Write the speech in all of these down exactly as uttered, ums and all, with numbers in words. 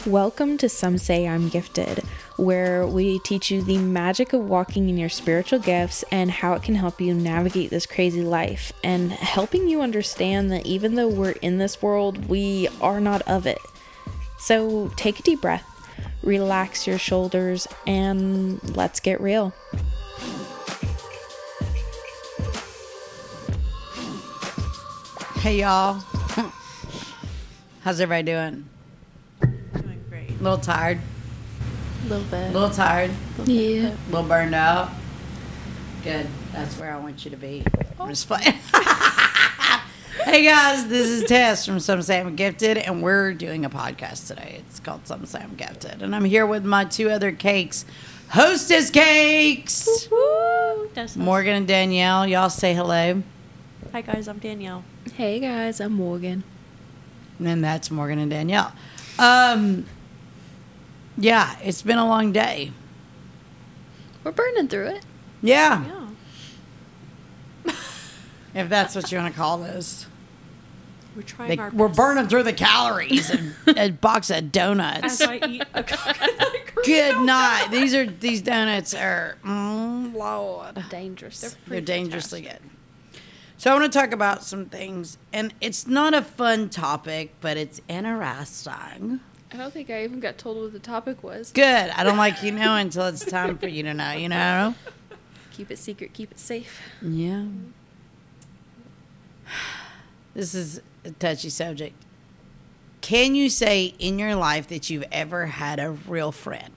Welcome to Some Say I'm Gifted, where we teach you the magic of walking in your spiritual gifts and how it can help you navigate this crazy life, and helping you understand that even though we're in this world, we are not of it. So take a deep breath, relax your shoulders, and let's get real. Hey y'all, how's everybody doing? Doing great. A little tired? A little bit. A little tired? Yeah. A little burned out? Good. That's where I want you to be. I'm just playing. Hey guys, this is Tess from Some Say I'm Gifted, and we're doing a podcast today. It's called Some Say I'm Gifted, and I'm here with my two other cakes, Hostess Cakes, Woo! Morgan and Danielle. Y'all say hello. Hi guys, I'm Danielle. Hey guys, I'm Morgan. And then that's Morgan and Danielle. Um, yeah, it's been a long day. We're burning through it. Yeah, Yeah. if that's what you want to call this. We're trying They, our we're best. burning through the calories and a box of donuts. As I eat a coconut cream. Good night. These are these donuts are mm, Lord. Dangerous. They're They're pretty dangerously fantastic. good. So I want to talk about some things, and it's not a fun topic, but it's interesting. I don't think I even got told what the topic was. Good. I don't like you know until it's time for you to know. You know. Keep it secret, keep it safe. Yeah. This is a touchy subject. Can you say in your life that you've ever had a real friend?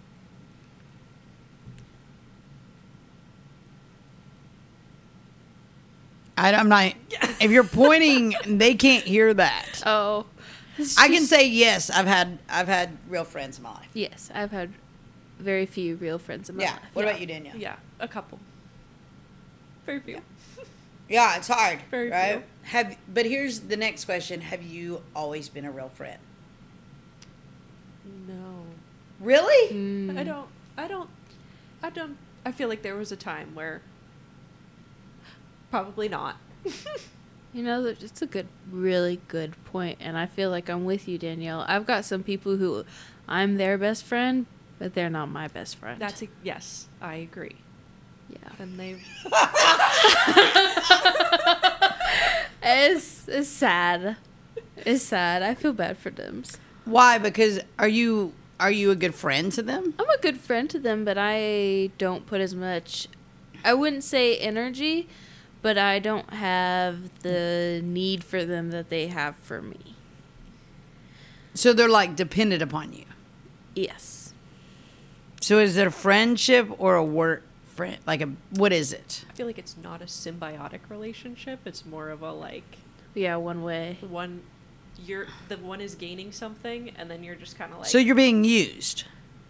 I, I'm not. If you're pointing, they can't hear that. Oh. I can say yes. I've had I've had real friends in my life. Yes, I've had very few real friends in my Yeah. life. What Yeah. about you, Danielle? Yeah, a couple. Very few. Yeah, it's hard, Very right? few. Have but here's the next question: have you always been a real friend? No. Really? Mm. I don't, I don't, I don't, I feel like there was a time where probably not. You know, it's a good, really good point, and I feel like I'm with you, Danielle. I've got some people who I'm their best friend, but they're not my best friend. That's a, yes, I agree. yeah. And they, It's it's sad. It's sad. I feel bad for them. Why? Because are you are you a good friend to them? I'm a good friend to them, but I don't put as much. I wouldn't say energy, but I don't have the need for them that they have for me. So they're like dependent upon you. Yes. So is it a friendship or a work friend? Like a what is it? I feel like it's not a symbiotic relationship. It's more of a like Yeah, one way. one, you're the one is gaining something, and then you're just kind of like. So you're being used.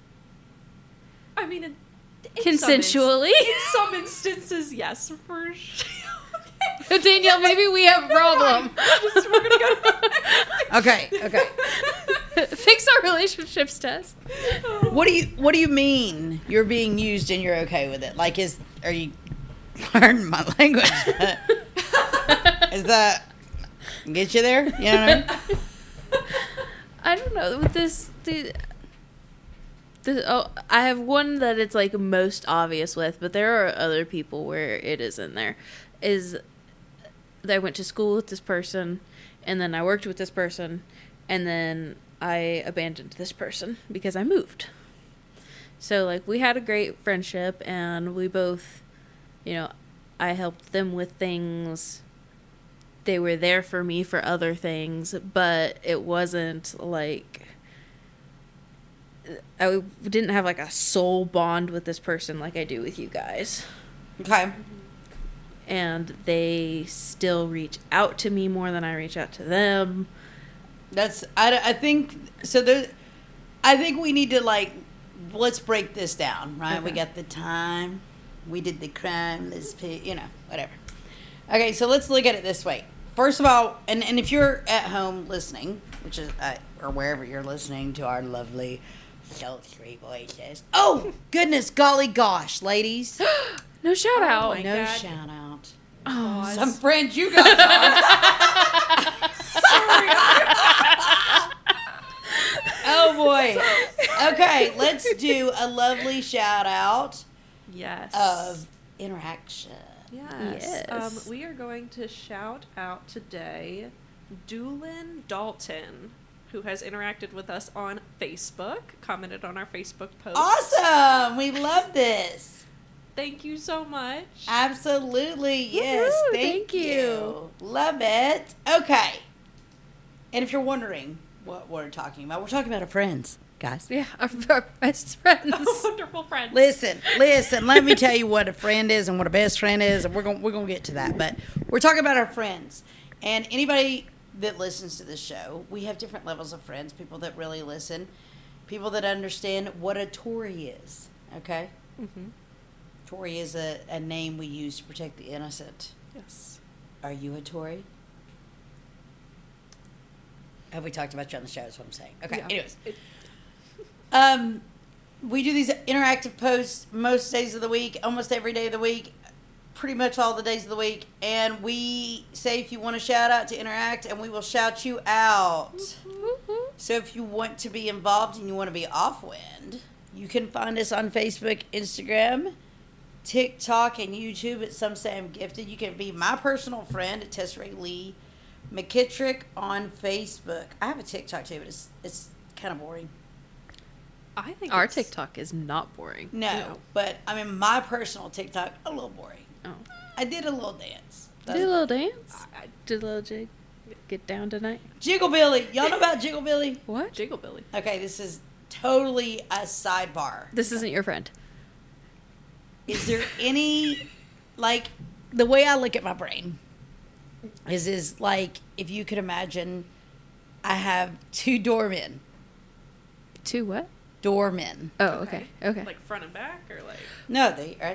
I mean, in, in some Consensually. inst- in some instances, yes, for sure. Danielle, maybe we have a problem. Just, we're gonna go. Okay, okay. Fix our relationships, Tess. What do you what do you mean you're being used and you're okay with it? Like is are you pardon my language, but is that get you there? You know what I mean? I don't know with this. The, the, oh, I have one that it's like most obvious with, but there are other people where it is in there. Is that I went to school with this person, and then I worked with this person, and then I abandoned this person because I moved. So like we had a great friendship, and we both, you know, I helped them with things. They were there for me for other things, but it wasn't like I didn't have like a soul bond with this person like I do with you guys. Okay. And they still reach out to me more than I reach out to them. That's I, I think so there I think we need to like let's break this down, right? Okay. We got the time, we did the crime, let's pay, you know, whatever. Okay, so let's look at it this way. First of all, and, and if you're at home listening, which is uh, or wherever you're listening to our lovely sultry voices. Oh, goodness, golly gosh, ladies. No shout Oh out. my No God. shout out. Oh, Some friends you guys are. Sorry. Oh Oh boy. Okay, let's do a lovely shout out Yes. of interaction. Yes. Yes. Um, we are going to shout out today Doolin Dalton, who has interacted with us on Facebook, commented on our Facebook post. Awesome. We love this. Thank you so much. Absolutely. Yes. Woohoo, Thank, thank you. you. Love it. Okay. And if you're wondering what we're talking about, we're talking about our friends, guys. Yeah, our, our best friends. Wonderful friend. Listen, listen. Let me tell you what a friend is and what a best friend is, and we're going we're going to get to that. But we're talking about our friends, and anybody that listens to this show, we have different levels of friends. People that really listen, people that understand what a Tory is. Okay, Mm-hmm. Tory is a, a name we use to protect the innocent. Yes. Are you a Tory? Have we talked about you on the show? Is what I'm saying. Okay. Yeah. Anyways, It- um, we do these interactive posts most days of the week, almost every day of the week, pretty much all the days of the week, and we say if you want to shout out to interact, and we will shout you out. So if you want to be involved and you want to be off-wind, you can find us on Facebook, Instagram, TikTok, and YouTube at Some Say I'm Gifted. You can be my personal friend at Tesserae Lee McKittrick on Facebook. I have a TikTok too, but it's it's kind of boring. I think Our it's- TikTok is not boring. No, No. but I mean my personal TikTok a little boring. Oh. I did a little dance. Did a little dance? I- I- Did a little jig? Get down tonight? Jiggle Billy. Y'all know about Jiggle Billy? What? Jiggle Billy. Okay, this is totally a sidebar. This isn't your friend. Is there any, like, the way I look at my brain is, is like, if you could imagine, I have two doormen. Two what? Doormen. Oh, okay. Okay. Like front and back, or like. No, they are.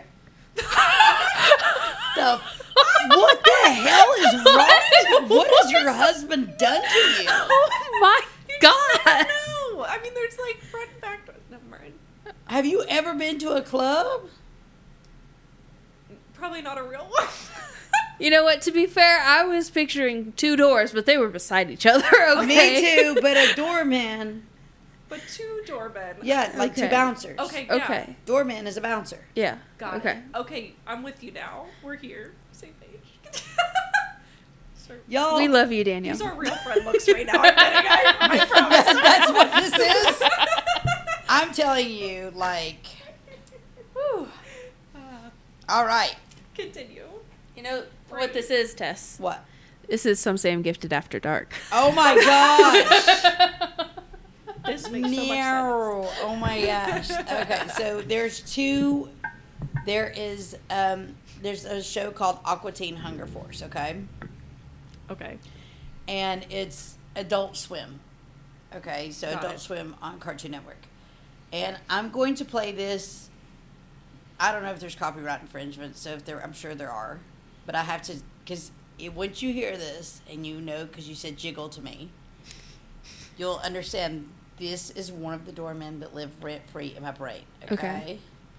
the, what the hell is wrong? What has your husband done to you? Oh my god! No, I mean there's like front and back. Never mind. Have you ever been to a club? Probably not a real one. You know what? To be fair, I was picturing two doors, but they were beside each other. Okay. Me too, but a doorman. But two doormen. Yeah, like two Okay. bouncers. Okay. Yeah. Okay. Doorman is a bouncer. Yeah. Got okay. it. Okay, I'm with you now. We're here. Same page. So, Y'all, We love you, Daniel. these are real friend looks right now. I'm kidding. I, I promise. that's, that's what this is. I'm telling you, like, Whew. Uh, all right. continue. You know what this is, Tess? What? This is Some Say I'm Gifted After Dark. Oh my gosh. This makes so much sense. No. Oh my gosh. Okay, so there's two. There is um. There's a show called Aqua Teen Hunger Force. Okay. Okay. And it's Adult Swim. Okay, so Got Adult it. Swim on Cartoon Network. And I'm going to play this. I don't know if there's copyright infringement, so if there, I'm sure there are, but I have to, because once you hear this and you know, because you said jiggle to me, you'll understand this is one of the doormen that live rent free in my brain. Okay. Okay.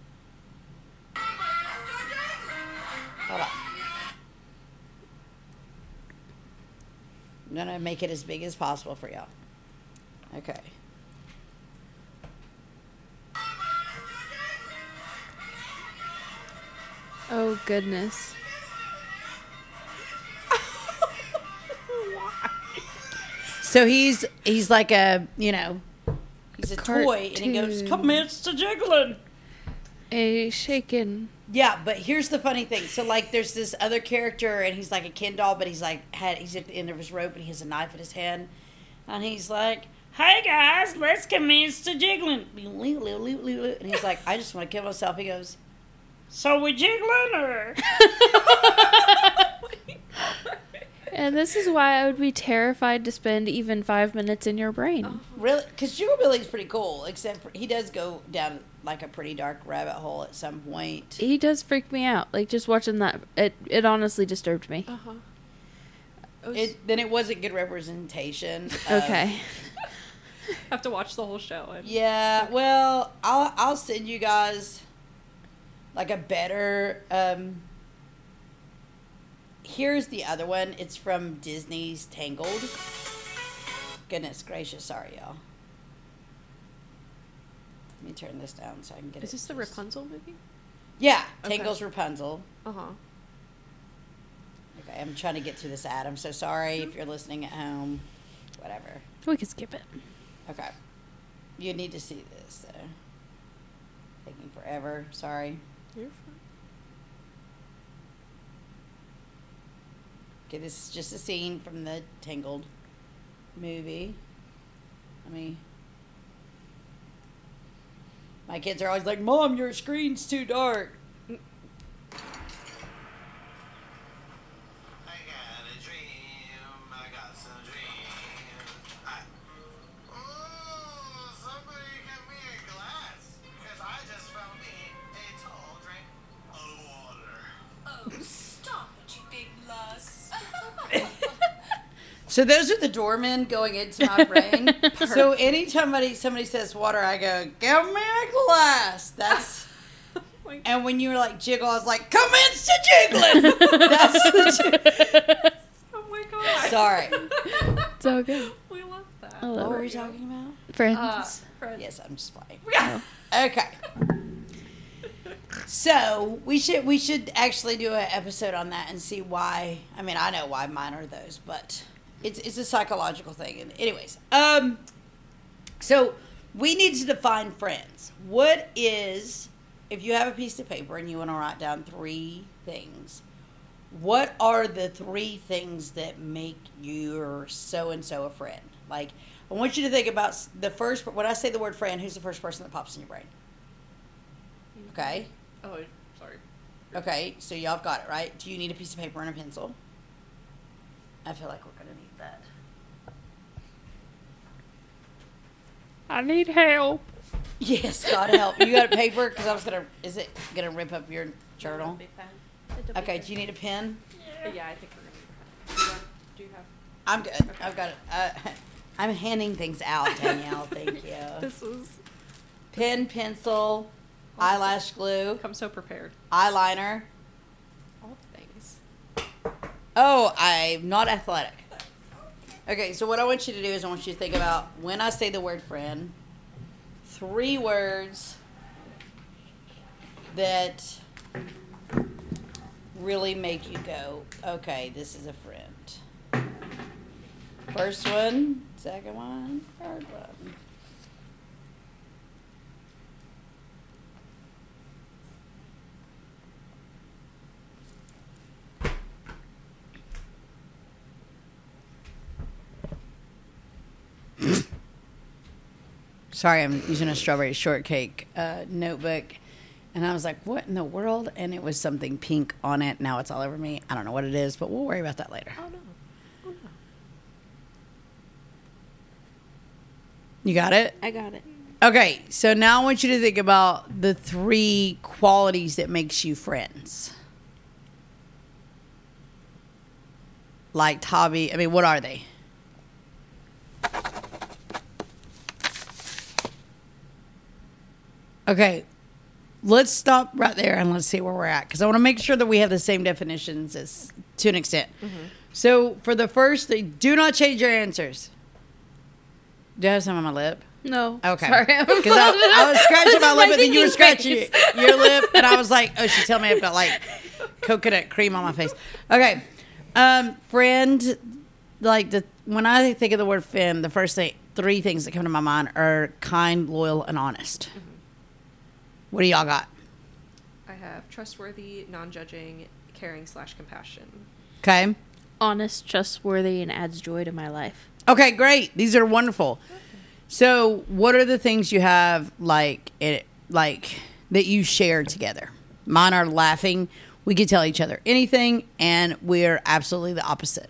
Hold on. I'm gonna make it as big as possible for y'all. Okay. Oh, goodness. So he's he's like a you know he's a toy and he goes, Cartoon. "Come Mister Jiggling." A shaken. Yeah, but here's the funny thing. So like, there's this other character and he's like a Ken doll, but he's like had he's at the end of his rope and he has a knife in his hand, and he's like, "Hey guys, let's commence to jiggling." And he's like, "I just want to kill myself." He goes, "So we jiggling or?" And this is why I would be terrified to spend even five minutes in your brain. Really? Because Jiggle Billy's pretty cool, except for he does go down like a pretty dark rabbit hole at some point. He does freak me out. Like, just watching that, it, it honestly disturbed me. Uh huh. It, then it wasn't good representation. of- Okay. Have to watch the whole show. And Yeah, well, I'll I'll send you guys like a better. Um, here's the other one. It's from Disney's Tangled. Goodness gracious, sorry y'all. turn this down so I can get Is it. this the just- Rapunzel movie? Yeah, Okay. Tangle's Rapunzel. Uh huh. Okay, I'm trying to get through this ad. I'm so sorry if you're listening at home. Whatever. We can skip it. Okay. You need to see this, though. Taking forever. Sorry. You're fine. Okay, this is just a scene from the Tangled movie. I mean, my kids are always like, Mom, your screen's too dark. I got a dream. I got some dreams. I... Oh, somebody get me a glass. Because I just found me a tall drink of water. Oh, stop it, you big luss. So those are the doormen going into my brain. So anytime somebody, somebody says water, I go, give me a glass. That's... Oh my God. And when you were like jiggle, I was like, come in to jiggling. That's the Oh my God. Sorry. It's all good. We love that. I What love were it. we talking about? Friends. Uh, Fred. Yes, I'm just playing. Yeah. Okay. So we should we should actually do an episode on that and see why. I mean, I know why mine are those, but it's it's a psychological thing. And anyways, um, so we need to define friends. What is, if you have a piece of paper and you want to write down three things, what are the three things that make your so and so a friend? Like, I want you to think about s- the first. When I say the word friend, who's the first person that pops in your brain? Okay. Oh, sorry. Okay, so y'all have got it, right? Do you need a piece of paper and a pencil? I feel like we're going to need that. I need help. Yes, God help. You got a paper? Because I was going to... Is it going to rip up your journal? Okay, do you need a pen? Yeah, I think we're gonna. Do you, want, do you have? I'm good. I've got it. Uh, I'm handing things out, Danielle. Thank you. This is. Pen, pencil, eyelash glue, Come so prepared. eyeliner. All the things. Oh, I'm not athletic. Okay, so what I want you to do is I want you to think about when I say the word friend, three words that really make you go, okay, this is a friend. First one, second one, third one. Sorry, I'm using a strawberry shortcake uh, notebook. And I was like, what in the world? And it was something pink on it. Now it's all over me. I don't know what it is, but we'll worry about that later. Oh no. Oh no. You got it? I got it. Okay, so now I want you to think about the three qualities that makes you friends. Like hobby. I mean, what are they? Okay, let's stop right there and let's see where we're at. Because I want to make sure that we have the same definitions as to an extent. So for the first thing, do not change your answers. Do I have some on my lip? No. Okay. Sorry. Because I, I was scratching my lip and then you were thinking scratching your lip. And I was like, oh, she's telling me I've got like coconut cream on my face. Okay. Um, friend, like the when I think of the word friend, the first thing, three things that come to my mind are kind, loyal, and honest. What do y'all got? I have trustworthy, non-judging, caring slash compassion. Okay. Honest, trustworthy, and adds joy to my life. Okay, great. These are wonderful. So, what are the things you have like it like that you share together? Mine are laughing. We could tell each other anything, and we're absolutely the opposite.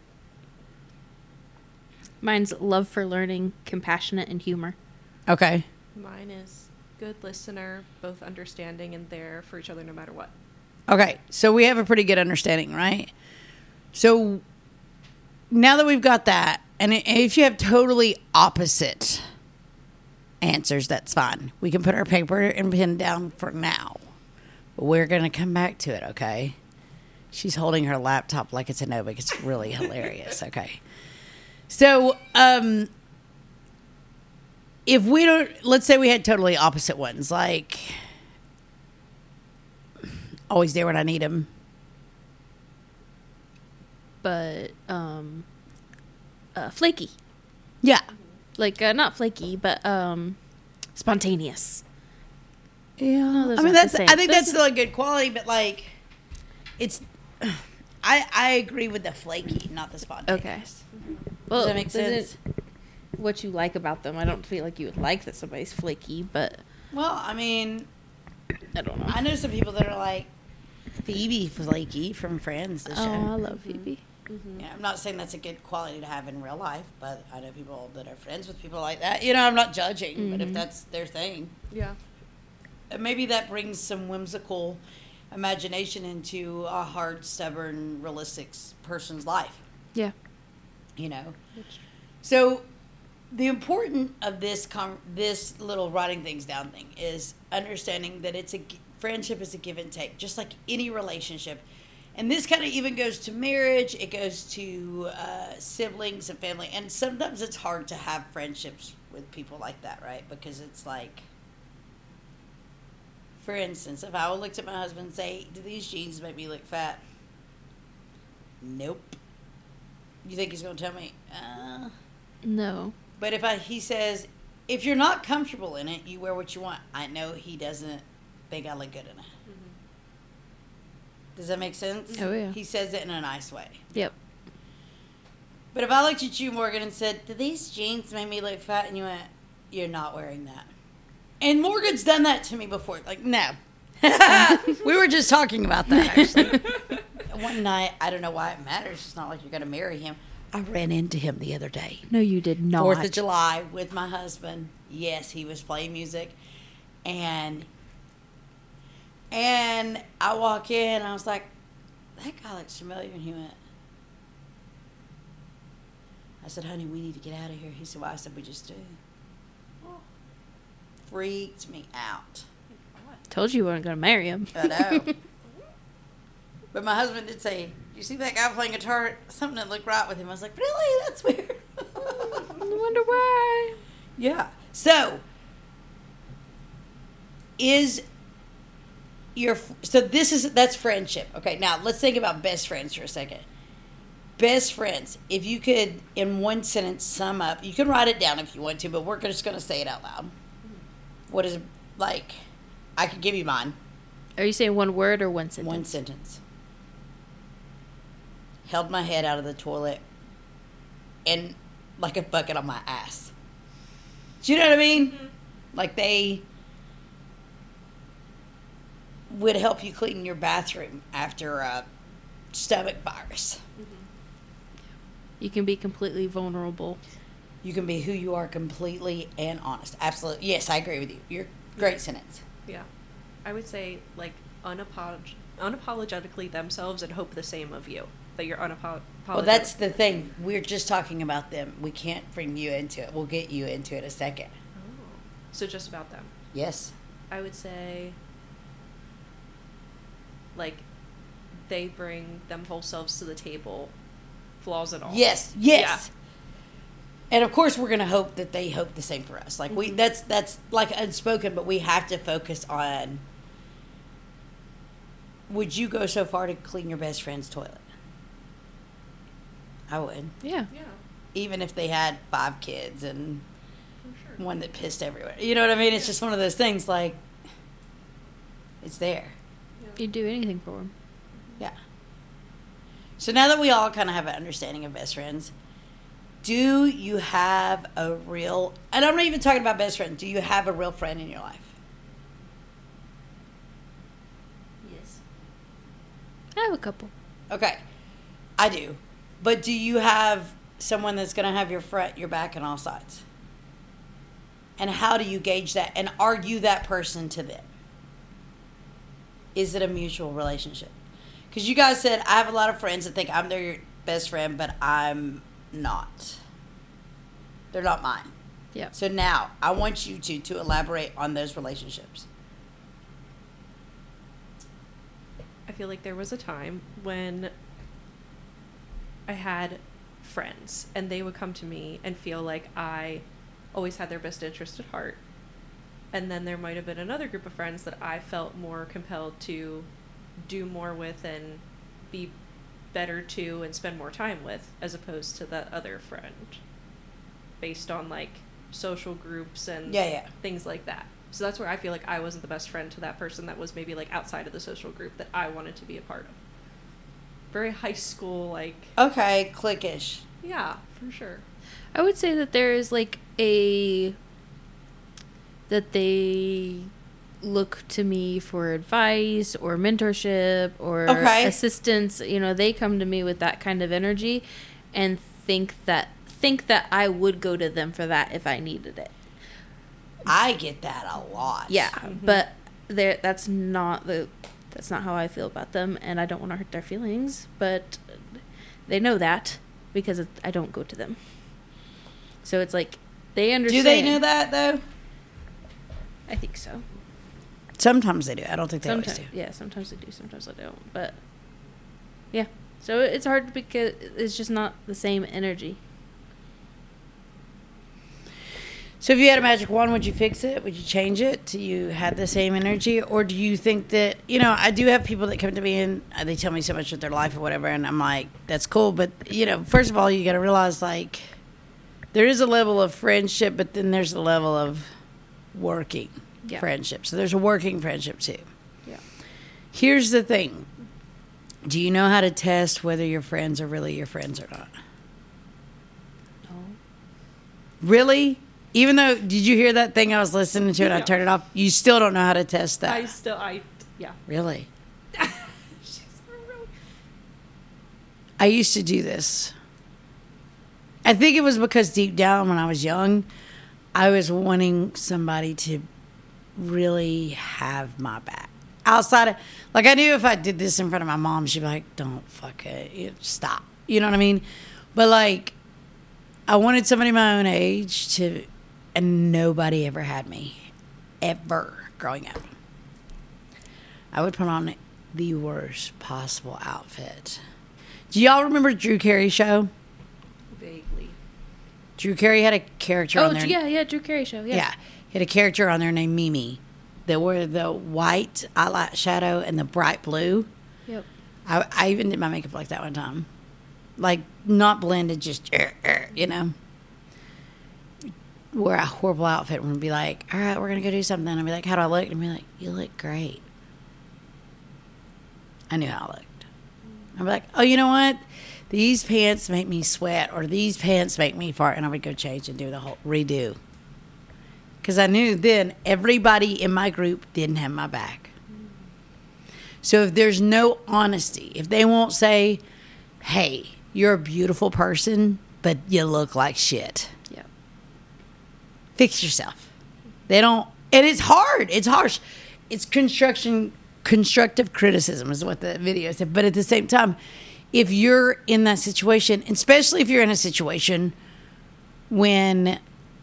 Mine's love for learning, compassionate, and humor. Okay. Mine is good listener, both understanding and there for each other no matter what. Okay. So we have a pretty good understanding, right? So now that we've got that, and if you have totally opposite answers, that's fine. We can put our paper and pen down for now. But we're going to come back to it, okay? She's holding her laptop like it's a notebook. It's really hilarious, okay? So, um, if we don't, let's say we had totally opposite ones, like always there when I need him. But um, uh, flaky, Yeah. like uh, not flaky, but um, spontaneous. Yeah. No, those I mean, aren't the that's, same. I think Those that's are- still a good quality, but like, it's, I, I agree with the flaky, not the spontaneous. Okay. Well, that make does it- sense? What you like about them? I don't feel like you would like that somebody's flaky, but Well, I mean, I don't know. I know some people that are like Phoebe Flaky from Friends, the Oh, I show. love Phoebe. Yeah, I'm not saying that's a good quality to have in real life, but I know people that are friends with people like that. You know, I'm not judging, but if that's their thing, Yeah. and maybe that brings some whimsical imagination into a hard, stubborn, realistic s- person's life. Yeah. You know, so the importance of this com- this little writing things down thing is understanding that it's a g- friendship is a give and take, just like any relationship. And this kind of even goes to marriage. It goes to uh, siblings and family. And sometimes it's hard to have friendships with people like that, right? Because it's like, for instance, if I would look at my husband and say, do these jeans make me look fat? Nope. You think he's going to tell me? Uh. No. But if I, he says, if you're not comfortable in it, you wear what you want. I know he doesn't think I look good in it. Does that make sense? Oh, yeah. He says it in a nice way. Yep. But if I looked at you, Morgan, and said, do these jeans make me look fat? And you went, you're not wearing that. And Morgan's done that to me before. Like, no. We were just talking about that, actually. One night, I don't know why it matters. It's not like you're going to marry him. I ran into him the other day. No, you did not. Fourth of July with my husband. Yes, he was playing music. And and I walk in, I was like, that guy looks familiar. And he went, I said, honey, we need to get out of here. He said, why? I said, we just do. Freaked me out. Told you you weren't going to marry him. I know. But my husband did say, you see that guy playing guitar? Something didn't look right with him. I was like, really? That's weird. I wonder why. Yeah. So, is your so this is that's friendship. Okay. Now let's think about best friends for a second. Best friends. If you could, in one sentence, sum up, you can write it down if you want to, but we're just going to say it out loud. What is it like? I could give you mine. Are you saying one word or one sentence? One sentence. Held my head out of the toilet and like a bucket on my ass. Do you know what I mean? Mm-hmm. Like they would help you clean your bathroom after a stomach virus. You can be completely vulnerable. You can be who you are completely and honest. Absolutely. Yes, I agree with you. You're great sentence. Yeah. I would say, like, unapolog- unapologetically themselves and hope the same of you. That you're unapologetic. Well, that's the thing. We're just talking about them. We can't bring you into it. We'll get you into it in a second. Oh. So just about them. Yes. I would say, like, they bring them whole selves to the table, flaws and all. Yes. Yes. And of course, we're going to hope that they hope the same for us. Like we, that's that's like unspoken, but we have to focus on. Would you go so far to clean your best friend's toilet? I would, Yeah. Yeah. even if they had five kids and For sure. one that pissed everywhere. You know what I mean? It's just one of those things. Like it's there. You'd do anything for him. Yeah. So now that we all kind of have an understanding of best friends, do you have a real, and I'm not even talking about best friend, do you have a real friend in your life? Yes. I have a couple. Okay. I do. But do you have someone that's going to have your front, your back, and all sides? And how do you gauge that? And are you that person to them? Is it a mutual relationship? Because you guys said, I have a lot of friends that think I'm their best friend, but I'm not. They're not mine. Yeah. So now, I want you to, to elaborate on those relationships. I feel like there was a time when I had friends and they would come to me and feel like I always had their best interest at heart. And then there might have been another group of friends that I felt more compelled to do more with and be better to and spend more time with, as opposed to that other friend, based on like social groups and Yeah, yeah. things like that. So that's where I feel like I wasn't the best friend to that person that was maybe like outside of the social group that I wanted to be a part of. Very high school, like, Okay, cliquish. yeah, for sure. I would say that there is like a that they look to me for advice or mentorship or Okay. assistance. You know, they come to me with that kind of energy and think that think that I would go to them for that if I needed it. I get that a lot. Yeah, but there that's not the that's not how I feel about them, and I don't want to hurt their feelings, but they know that because it, I don't go to them. So it's like they Do understand. they know that though? I think so. Sometimes they do. I don't think they Sometimes, always do. yeah, sometimes they do, sometimes they don't. But yeah, so it's hard because it's just not the same energy. So if you had a magic wand, would you fix it? Would you change it till you had the same energy? Or do you think that, you know, I do have people that come to me and uh, they tell me so much of their life or whatever, and I'm like, that's cool. But, you know, first of all, you got to realize, like, there is a level of friendship, but then there's a level of working Yeah. friendship. So there's a working friendship, too. Yeah. Here's the thing. Do you know how to test whether your friends are really your friends or not? No. Really? Even though, did you hear that thing I was listening to and I Yeah. turned it off? You still don't know how to test that. I still, I, yeah. Really? She's real- I used to do this. I think it was because deep down when I was young, I was wanting somebody to really have my back. Outside of, like, I knew if I did this in front of my mom, she'd be like, don't fuck it. You- Stop. You know what I mean? But, like, I wanted somebody my own age to, and nobody ever had me. Ever growing up. I would put on the worst possible outfit. Do y'all remember Drew Carey show? Vaguely. Drew Carey had a character Oh, on there. yeah, yeah, Drew Carey show. Yeah. Yeah. He had a character on there named Mimi that wore the white eyeshadow and the bright blue. Yep. I, I even did my makeup like that one time. Like, not blended, just, er, er, you know. Wear a horrible outfit and be like, all right, we're going to go do something. And I'd be like, how do I look? And I'd be like, you look great. I knew how I looked. I'd be like, oh, you know what? These pants make me sweat, or these pants make me fart. And I would go change and do the whole redo. Because I knew then everybody in my group didn't have my back. So if there's no honesty, if they won't say, hey, you're a beautiful person, but you look like shit. Yep. Fix yourself. They don't, and it's hard. It's harsh. It's construction, constructive criticism is what the video said. But at the same time, if you're in that situation, especially if you're in a situation when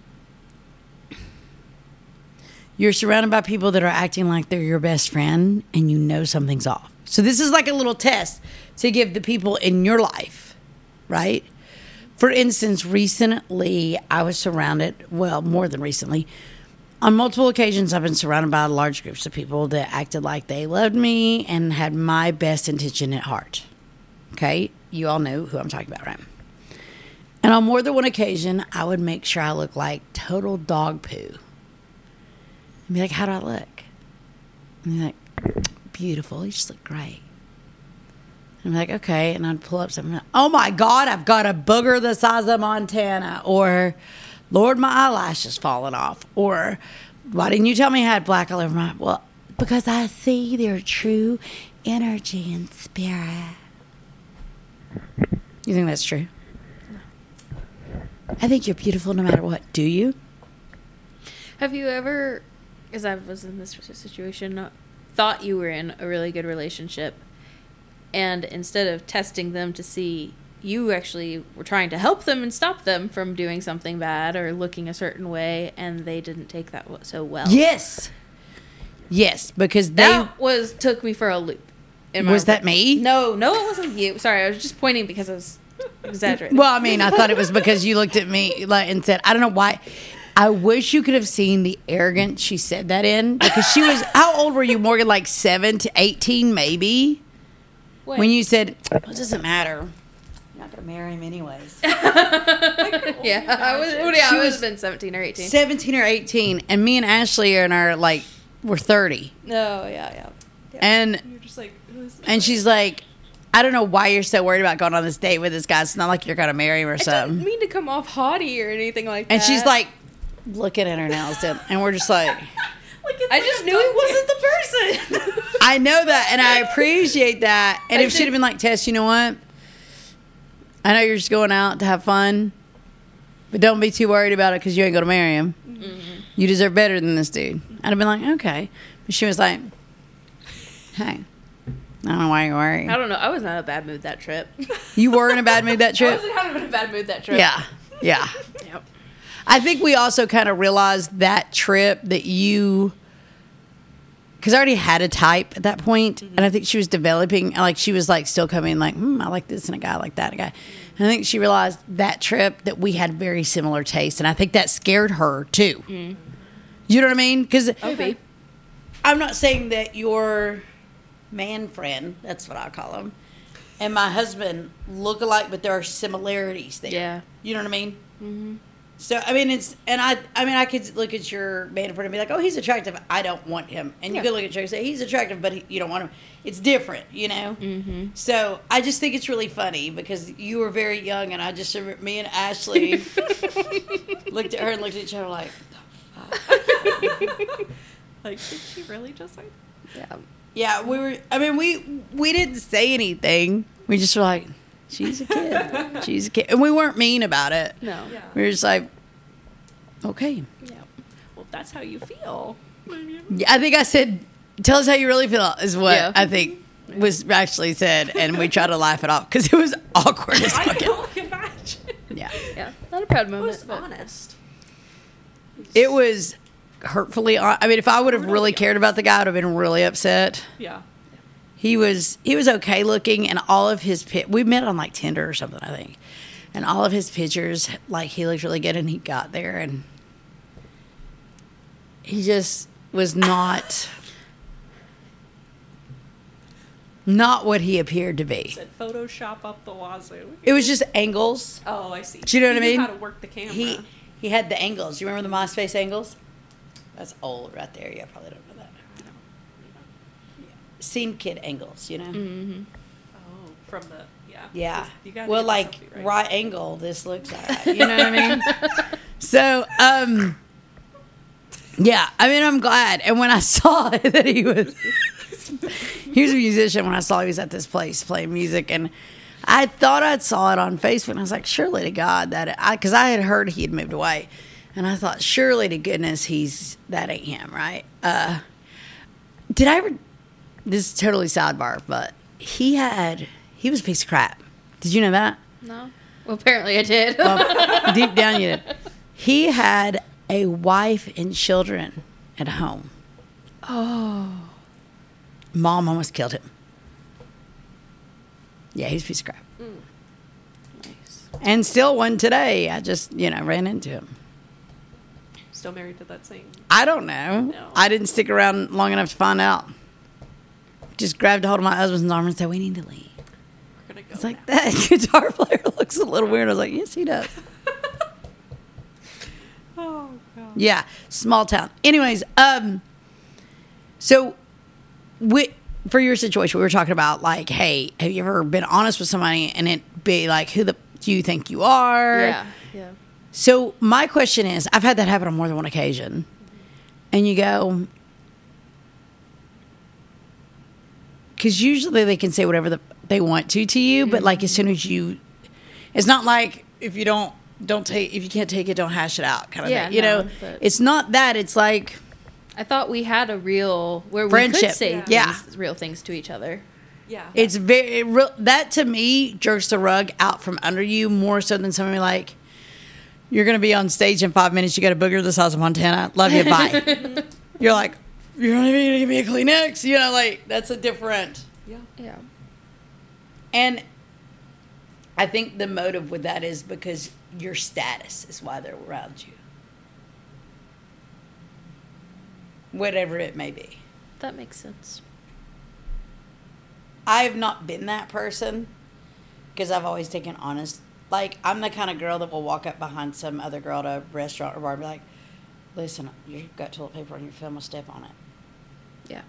you're surrounded by people that are acting like they're your best friend and you know something's off. So this is like a little test to give the people in your life, right? For instance, recently I was surrounded, well, more than recently, on multiple occasions I've been surrounded by large groups of people that acted like they loved me and had my best intention at heart. Okay? You all know who I'm talking about, right? And on more than one occasion, I would make sure I look like total dog poo. And be like, how do I look? And be like, beautiful, you just look great. I'm like, okay. And I'd pull up something. Like, oh my God, I've got a booger the size of Montana. Or, Lord, my eyelashes falling off. Or, why didn't you tell me I had black all over my... Well, because I see their true energy and spirit. You think that's true? I think you're beautiful no matter what. Do you? Have you ever, because I was in this situation, uh, thought you were in a really good relationship, and instead of testing them to see, you actually were trying to help them and stop them from doing something bad or looking a certain way, and they didn't take that so well? Yes. Yes, because they... That was took me for a loop. in my Was that me? No, no, it wasn't you. Sorry, I was just pointing because I was exaggerating. Well, I mean, I thought it was because you looked at me like and said, I don't know why. I wish you could have seen the arrogance she said that in, because she was. How old were you, Morgan? Like seven to eighteen, maybe. Wait. When you said, "It doesn't matter. You're not gonna marry him anyways." yeah, I was. Well, yeah, She I would was have been seventeen or eighteen. Seventeen or eighteen, and me and Ashley are in our like we're thirty, No, yeah, yeah. and You're just like, who's this? and she's like, "I don't know why you're so worried about going on this date with this guy. It's not like you're gonna marry him or I didn't something." mean to come off haughty or anything like that. And she's like, looking at her nails, done, and we're just like, Like, it's I like just a knew he dog wasn't the person. I know that, and I appreciate that. And I if she'd did- have been like, Tess, you know what? I know you're just going out to have fun, but don't be too worried about it because you ain't going to marry him. Mm-hmm. You deserve better than this dude. I'd have been like, okay. But she was like, hey, I don't know why you're worried. I don't know. I was not in a bad mood that trip. You were in a bad mood that I trip? was kind of in a bad mood that trip. Yeah, yeah. Yep. I think we also kind of realized that trip that you, because I already had a type at that point, and I think she was developing, like she was like still coming, like, hmm, I like this and a guy like that, a guy. And I think she realized that trip that we had very similar tastes, and I think that scared her too. You know what I mean? Because Okay. I'm not saying that your man friend, that's what I call him, and my husband look alike, but there are similarities there. Yeah. You know what I mean? Mm-hmm. So, I mean, it's, and I, I mean, I could look at your man friend and be like, oh, he's attractive. I don't want him. And you Yeah. could look at you and say, he's attractive, but he, you don't want him. It's different, you know? Mm-hmm. So, I just think it's really funny because you were very young, and I just remember me and Ashley looked at her and looked at each other like, Like, did she really just say? Yeah. yeah, we were, I mean, we, we didn't say anything. We just were like, she's a kid. She's a kid. And we weren't mean about it. No. Yeah. We were just like, okay. Yeah. Well, if that's how you feel. Yeah, I think I said, tell us how you really feel, is what Yeah. I think was actually said. And we tried to laugh it off because it was awkward as I fuck. can only imagine. Yeah. Yeah. Not a proud It moment. was but- honest. It was hurtfully, hon- I mean, if I would have really cared about the guy, I would have been really upset. Yeah. He was, he was okay looking, and all of his, pi- we met on like Tinder or something, I think. And all of his pictures, like, he looked really good, and he got there, and he just was not, not what he appeared to be. Said Photoshop up the wazoo. It was just angles. Oh, I see. Do you know He what I knew mean? How to work the camera. He he had the angles. You remember the MySpace angles? That's old right there. Yeah, probably don't know that. Yeah. Scene kid angles, you know? Mm-hmm. Oh, from the yeah. Yeah. You gotta Well, get the like selfie right. right. angle, this looks all right. You know what I mean? So, um, yeah. I mean, I'm glad. And when I saw that he was, he was a musician. When I saw he was at this place playing music, and I thought I'd saw it on Facebook, and I was like, surely to God that I, because I had heard he had moved away, and I thought, surely to goodness he's that ain't him, right? Uh, did I ever? This is totally sidebar, but he had he was a piece of crap. Did you know that? No. Well, apparently I did. Well, deep down you did. He had a wife and children at home. oh. Mom almost killed him. Yeah, he's a piece of crap. Nice. And still one today. I just, you know, ran into him. Still married to that same. I don't know. No. I didn't stick around long enough to find out. Just grabbed a hold of my husband's arm and said, we need to leave. We're gonna go. It's like, now. that guitar player looks a little weird. I was like, yes, he does. Oh god. Yeah, small town. Anyways, um, so we, for your situation, we were talking about like, hey, have you ever been honest with somebody and it be like, who the do you think you are? Yeah. Yeah. So my question is, I've had that happen on more than one occasion, and you go, because usually they can say whatever the, they want to to you, but like as soon as you, it's not like if you don't don't take if you can't take it, don't hash it out kind of Yeah, thing. You no, know, but- it's not that. It's like I thought we had a real where we Friendship. could say Yeah. things, real things to each other. Yeah. it's very it real, that to me jerks the rug out from under you more so than somebody like, you're going to be on stage in five minutes. You got a booger the size of Montana. Love you. Bye. You're like, you're not even going to give me a Kleenex. You know, like that's a different. yeah. Yeah. And I think the motive with that is because your status is why they're around you. whatever it may be. That makes sense. I have not been that person because I've always taken honest. Like, I'm the kind of girl that will walk up behind some other girl at a restaurant or bar and be like, listen, you've got toilet paper on your film, I'll step on it. Yeah.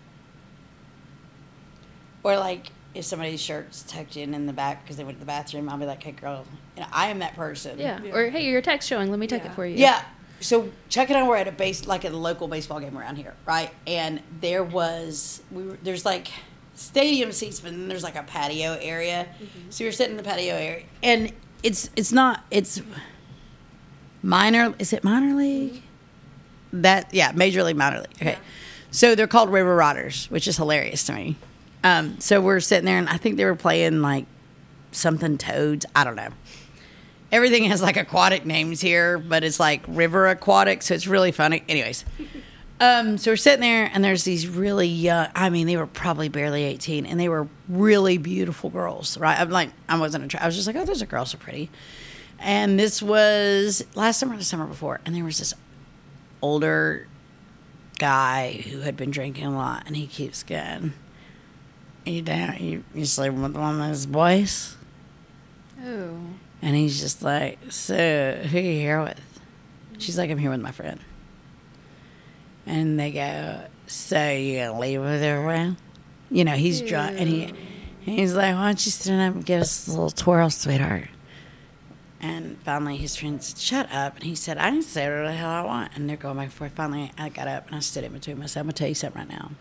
Or, like, if somebody's shirt's tucked in in the back because they went to the bathroom, I'll be like, hey, girl, you know, I am that person. Yeah. Yeah. Or, hey, your text showing. Let me tuck Yeah. it for you. Yeah. So Chuck and I were at a base, like a local baseball game around here, right? And there was, we were, there's like stadium seats, but then there's like a patio area. Mm-hmm. So you're sitting in the patio area, and it's it's not it's minor. Is it minor league? That yeah, major league, minor league. Okay, Yeah. so they're called River Riders, which is hilarious to me. Um, so we're sitting there, and I think they were playing like something Toads. I don't know. Everything has like aquatic names here, but it's like river aquatic, so it's really funny. Anyways, um, so we're sitting there, and there's these really young. I mean, they were probably barely eighteen, and they were really beautiful girls, right? I'm like, I wasn't attracted. I was just like, oh, those are girls so pretty. And this was last summer or the summer before, and there was this older guy who had been drinking a lot, and he keeps going, "You down? You you sleeping with one of those boys?" Oh. And he's just like, so who are you here with? She's like, I'm here with my friend. And they go, so you gonna leave with her around? You know, he's drunk, and he he's like, why don't you stand up and give us a little twirl, sweetheart? And finally his friend said, shut up. And he said, I can say whatever the hell I want. And they're going back and forth. Finally I got up and I stood in between them. I said, I'm gonna tell you something right now.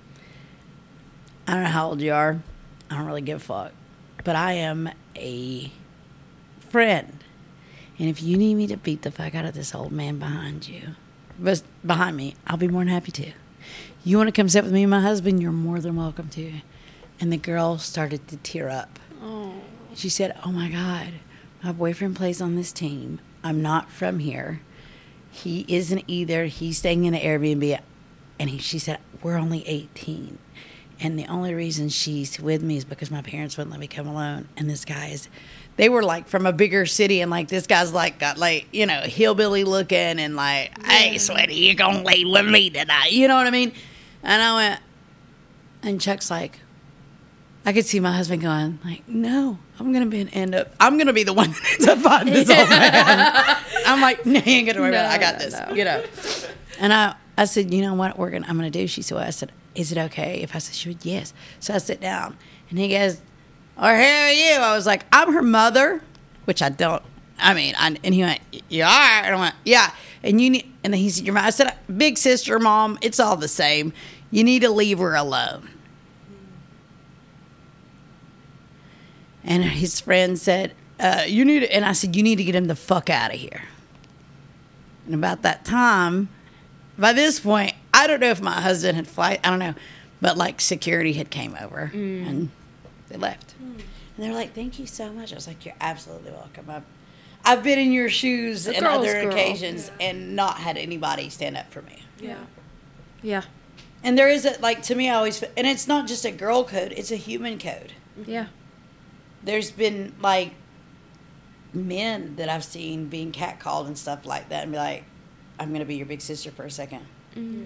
I don't know how old you are. I don't really give a fuck. But I am a friend, and if you need me to beat the fuck out of this old man behind you, but behind me, I'll be more than happy to. You want to come sit with me and my husband? You're more than welcome to. And the girl started to tear up. Oh. She said, oh my God, my boyfriend plays on this team. I'm not from here. He isn't either. He's staying in an Airbnb. And he, she said, we're only eighteen. And the only reason she's with me is because my parents wouldn't let me come alone. And this guy is, they were like from a bigger city. And like, this guy's like, got like, you know, hillbilly looking and like, hey, sweetie, you going to leave with me tonight. You know what I mean? And I went, and Chuck's like, I could see my husband going like, no, I'm going to be an end up, I'm going to be the one that ends up fighting this old man. I'm like, no, you ain't going to worry about it. I got No, this, no. you know. And I, I said, you know what we're gonna, I'm going to do? She said, well, I said, is it okay if I said, she would, yes. So I sit down, and he goes, oh, who are you? I was like, I'm her mother, which I don't, I mean, I, and he went, you are? And I went, yeah. And you need, and then he said, your mom. I said, big sister, mom, it's all the same. You need to leave her alone. And his friend said, uh, you need to, and I said, you need to get him the fuck out of here. And about that time, by this point, I don't know if my husband had flight, I don't know, but like security had came over Mm. and they left. Mm. And they're like, thank you so much. I was like, you're absolutely welcome. I've, I've been in your shoes A on girl's other girl. occasions and not had anybody stand up for me. Yeah. Yeah. And there is a, like, to me, I always, and it's not just a girl code, it's a human code. Yeah. There's been like men that I've seen being catcalled and stuff like that and be like, I'm going to be your big sister for a second. Mm. Yeah.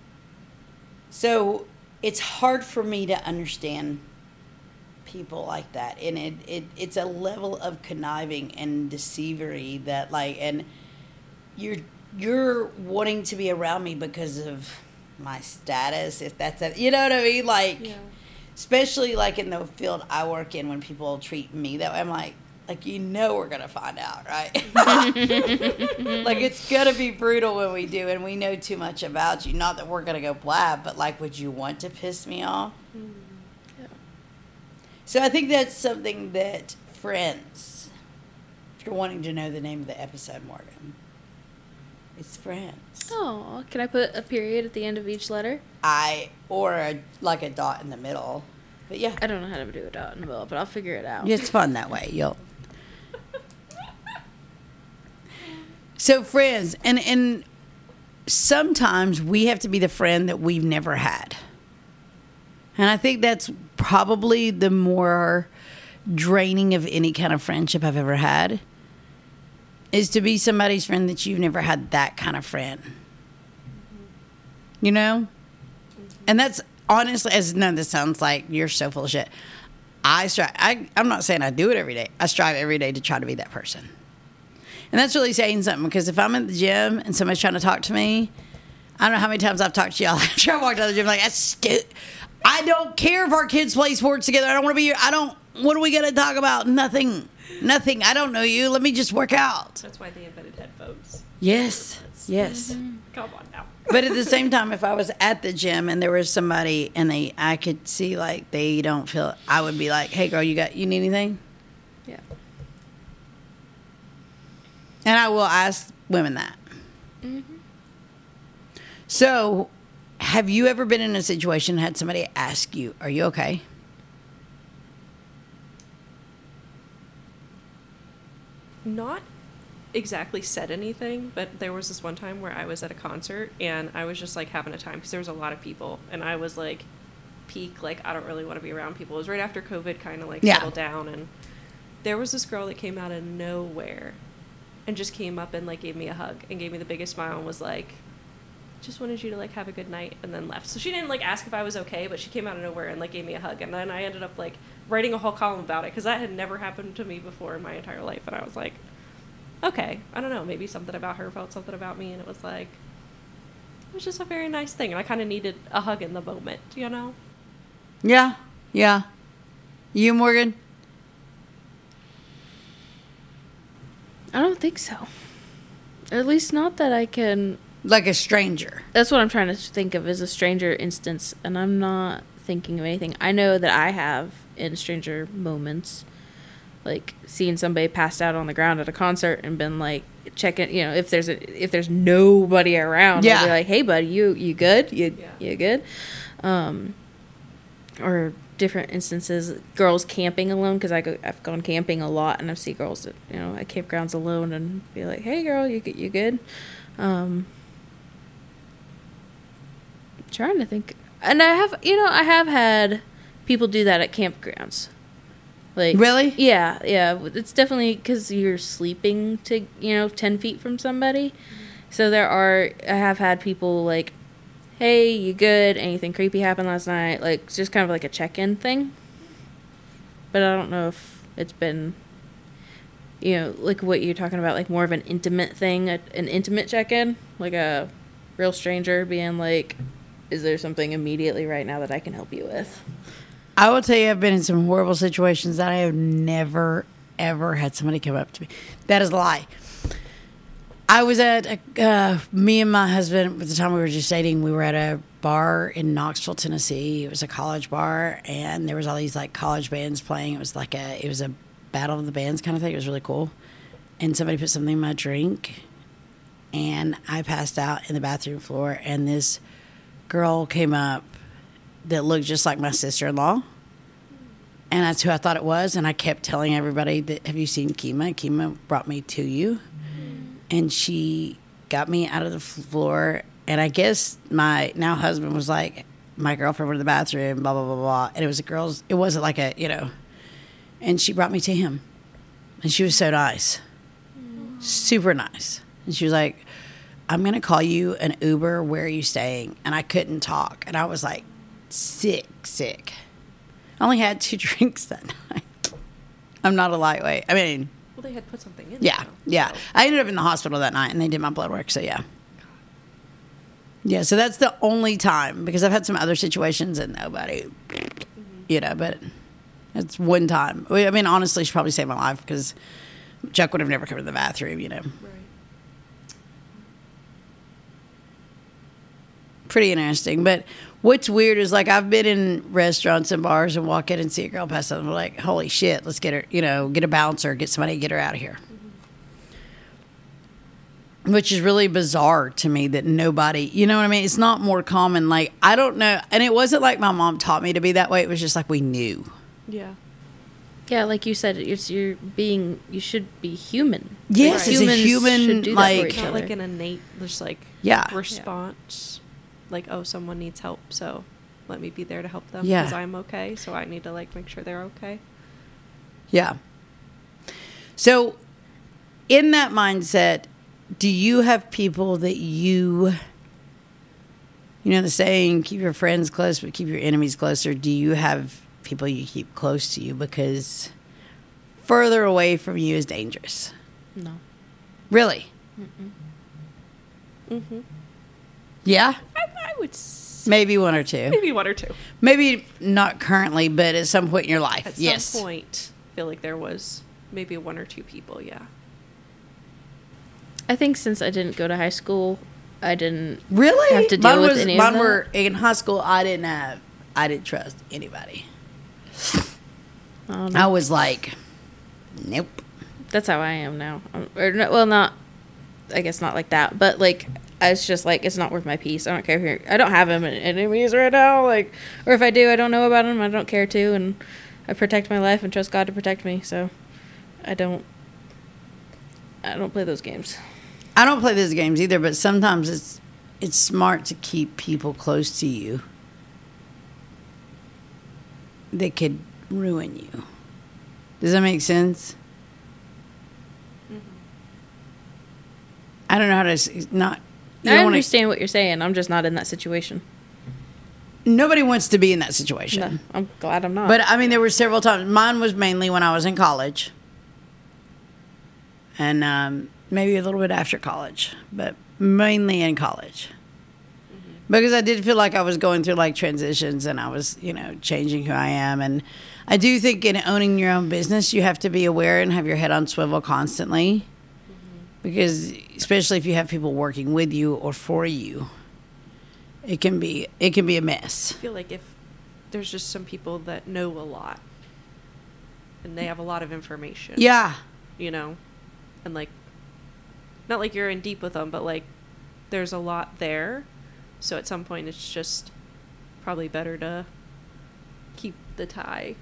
So it's hard for me to understand people like that. And it, it it's a level of conniving and deceivery that like, and you're, you're wanting to be around me because of my status, if that's a, you know what I mean? Like, Yeah. especially like in the field I work in, when people treat me that way, I'm like, like, you know, we're going to find out, right? Like, it's going to be brutal when we do, and we know too much about you. Not that we're going to go blab, but like, would you want to piss me off? Yeah. So I think that's something that friends, if you're wanting to know the name of the episode, Morgan, it's friends. Oh, can I put a period at the end of each letter? I, or a, like a dot in the middle. But yeah, I don't know how to do a dot in the middle, but I'll figure it out. it's fun that way. You'll. So friends, and and sometimes we have to be the friend that we've never had. And I think that's probably the more draining of any kind of friendship I've ever had, is to be somebody's friend that you've never had that kind of friend. You know? And that's honestly, as none of this sounds like you're so full of shit. I strive, I, I'm not saying I do it every day. I strive every day to try to be that person. And that's really saying something, because if I'm at the gym and somebody's trying to talk to me, I don't know how many times I've talked to y'all after I walked out of the gym, like, that's stupid. I don't care if our kids play sports together. I don't want to be here. I don't, what are we going to talk about? Nothing. Nothing. I don't know you. Let me just work out. That's why they invented headphones. Yes. Yes. Come on now. But at the same time, if I was at the gym and there was somebody and they, I could see like they don't feel, I would be like, hey girl, you got, you need anything? Yeah. And I will ask women that. Mm-hmm. So, have you ever been in a situation and had somebody ask you, are you okay? Not exactly said anything, but there was this one time where I was at a concert and I was just like having a time because there was a lot of people and I was like peak, like I don't really want to be around people. It was right after COVID kind of like Yeah. settled down, and there was this girl that came out of nowhere and just came up and like gave me a hug and gave me the biggest smile and was like, just wanted you to like have a good night, and then left. So she didn't like ask if I was okay, but she came out of nowhere and like gave me a hug, and then I ended up like writing a whole column about it because that had never happened to me before in my entire life, and I was like, okay, I don't know, maybe something about her felt something about me, and it was like, it was just a very nice thing, and I kind of needed a hug in the moment, you know? Yeah. Yeah. You, Morgan? I don't think so. At least not that I can. Like a stranger. That's what I'm trying to think of, is a stranger instance, and I'm not thinking of anything. I know that I have in stranger moments, like seeing somebody passed out on the ground at a concert and been like checking, you know, if there's a if there's nobody around, Yeah. I'll be like, hey buddy, you you good? You Yeah. you good? Um, or different instances, girls camping alone, because I go I've gone camping a lot and I've seen girls that, you know, at campgrounds alone and be like, hey girl, you you good? Um, trying to think, and I have, you know, I have had people do that at campgrounds. Like, Really? Yeah, yeah. It's definitely because you're sleeping to, you know, ten feet from somebody. So there are, I have had people like, hey, you good? Anything creepy happened last night? Like, it's just kind of like a check-in thing. But I don't know if it's been, you know, like what you're talking about, like more of an intimate thing, a, an intimate check-in, like a real stranger being like, is there something immediately right now that I can help you with? I will tell you, I've been in some horrible situations that I have never, ever had somebody come up to me. That is a lie. I was at, a, uh, me and my husband, at the time we were just dating, we were at a bar in Knoxville, Tennessee. It was a college bar, and there was all these, like, college bands playing. It was like a, it was a battle of the bands kind of thing. It was really cool. And somebody put something in my drink, and I passed out in the bathroom floor, and this girl came up that looked just like my sister-in-law, and that's who I thought it was. And I kept telling everybody that, have you seen Kima? Kima brought me to you. Mm-hmm. And she got me out of the floor, and I guess my now husband was like, my girlfriend went to the bathroom, blah, blah, blah, blah. And it was a girl's, it wasn't like a, you know, and she brought me to him. And she was so nice. Mm-hmm. Super nice. And she was like, I'm going to call you an Uber. Where are you staying? And I couldn't talk. And I was like, sick, sick. I only had two drinks that night. I'm not a lightweight. I mean, Well, they had put something in yeah, there, yeah. so- I ended up in the hospital that night, and they did my blood work, so yeah. Yeah, so that's the only time, because I've had some other situations and nobody, mm-hmm. you know, but it's one time. I mean, honestly, she probably saved my life, because Chuck would have never come to the bathroom, you know. Right. Pretty interesting. But what's weird is, like, I've been in restaurants and bars and walk in and see a girl pass out, and we're like, holy shit, let's get her, you know, get a bouncer, get somebody, get her out of here. Mm-hmm. Which is really bizarre to me that nobody, you know what I mean? It's not more common. Like, I don't know. And it wasn't like my mom taught me to be that way. It was just like we knew. Yeah. Yeah, like you said, it's you're being, you should be human. Yes, Right. it's a Humans human, should do that like- for It's each not other. like an innate, just like Yeah. response. Like, oh, someone needs help, so let me be there to help them Yeah. because I'm okay. So I need to like make sure they're okay. Yeah. So, in that mindset, do you have people that you You know the saying, keep your friends close, but keep your enemies closer. Do you have people you keep close to you? Because further away from you is dangerous. No. Really? Mm-hmm. Yeah? I, I would say Maybe one or two. maybe one or two. Maybe not currently, but at some point in your life. At some yes. point, I feel like there was maybe one or two people, yeah. I think since I didn't go to high school, I didn't Really? have to deal mine with was, any of mine that. were in high school. I didn't have. I didn't trust anybody. I don't I know. was like, nope. That's how I am now. Um, or no, well, not. I guess not like that, but like it's just like it's not worth my peace. I don't care if you're. I don't have him in enemies right now. Like, or if I do, I don't know about him. I don't care to, and I protect my life and trust God to protect me. So, I don't. I don't play those games. I don't play those games either, but sometimes it's it's smart to keep people close to you that could ruin you. Does that make sense? I don't know how to s- not. You I don't wanna- understand what you're saying. I'm just not in that situation. Nobody wants to be in that situation. No, I'm glad I'm not. But I mean, there were several times. Mine was mainly when I was in college, and um, maybe a little bit after college, but mainly in college, because I did feel like I was going through like transitions, and I was, you know, changing who I am. And I do think in owning your own business, you have to be aware and have your head on swivel constantly, because especially if you have people working with you or for you, it can be it can be a mess. I feel like if there's just some people that know a lot and they have a lot of information. Yeah. You know? And like, not like you're in deep with them, but like there's a lot there. So at some point it's just probably better to keep the tie.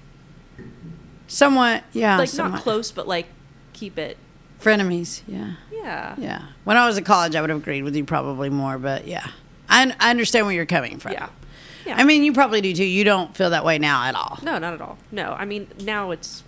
Somewhat, yeah. like somewhat. not close, but like keep it. Frenemies, yeah. Yeah. Yeah. When I was in college, I would have agreed with you probably more, but yeah. I, I understand where you're coming from. Yeah. Yeah. I mean, you probably do too. You don't feel that way now at all. No, not at all. No, I mean, now it's,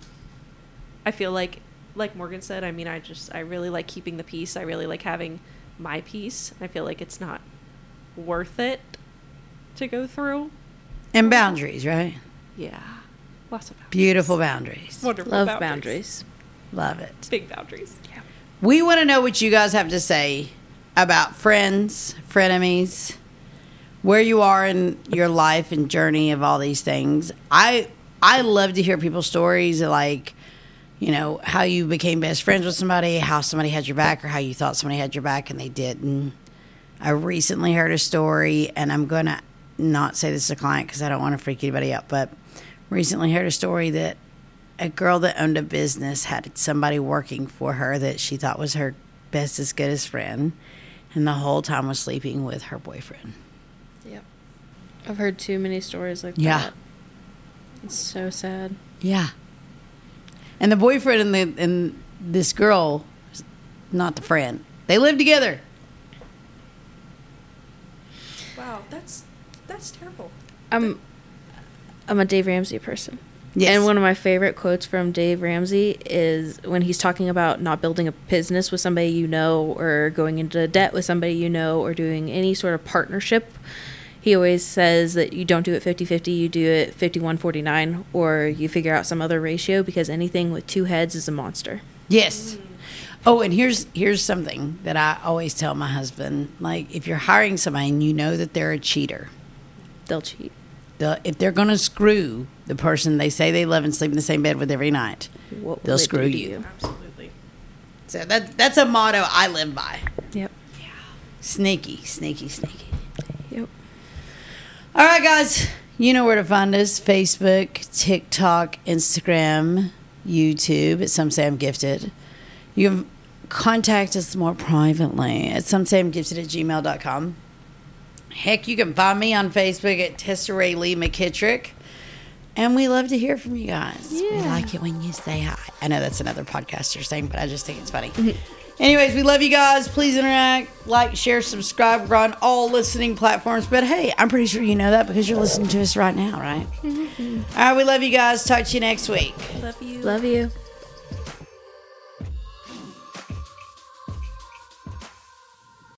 I feel like, like Morgan said, I mean, I just, I really like keeping the peace. I really like having my peace. I feel like it's not worth it to go through. And boundaries, right? Yeah. Lots of boundaries. Beautiful boundaries. Wonderful Love boundaries. boundaries. Love it. Big boundaries. Yeah. We want to know what you guys have to say about friends, frenemies, where you are in your life and journey of all these things. I I love to hear people's stories of like, you know, how you became best friends with somebody, how somebody had your back, or how you thought somebody had your back and they didn't. I recently heard a story, and I'm going to not say this to a client because I don't want to freak anybody out, but recently heard a story that a girl that owned a business had somebody working for her that she thought was her best as good as friend, and the whole time was sleeping with her boyfriend. Yep. I've heard too many stories like Yeah. that. It's so sad. Yeah. And the boyfriend and the and this girl, not the friend, they live together. Wow, that's that's terrible. I'm I'm a Dave Ramsey person. Yes. And one of my favorite quotes from Dave Ramsey is when he's talking about not building a business with somebody you know, or going into debt with somebody you know, or doing any sort of partnership. He always says that you don't do it fifty-fifty, you do it fifty-one forty-nine, or you figure out some other ratio, because anything with two heads is a monster. Yes. Oh, and here's here's something that I always tell my husband. Like, if you're hiring somebody and you know that they're a cheater, They'll cheat. they'll, if they're going to screw the person they say they love and sleep in the same bed with every night, What will they'll they screw do to you. Absolutely. So that that's a motto I live by. Yep. Sneaky, sneaky, sneaky. Yep. All right, guys. You know where to find us. Facebook, TikTok, Instagram, YouTube. At Some Say I'm Gifted. You can contact us more privately at some say I'm gifted at gmail dot com. Heck, you can find me on Facebook at Tesserae Lee McKittrick. And we love to hear from you guys. We Yeah. like it when you say hi. I know that's another podcaster saying, but I just think it's funny. Anyways, we love you guys. Please interact, like, share, subscribe. We're on all listening platforms. But hey, I'm pretty sure you know that because you're listening to us right now, right? All right, we love you guys. Talk to you next week. Love you. Love you.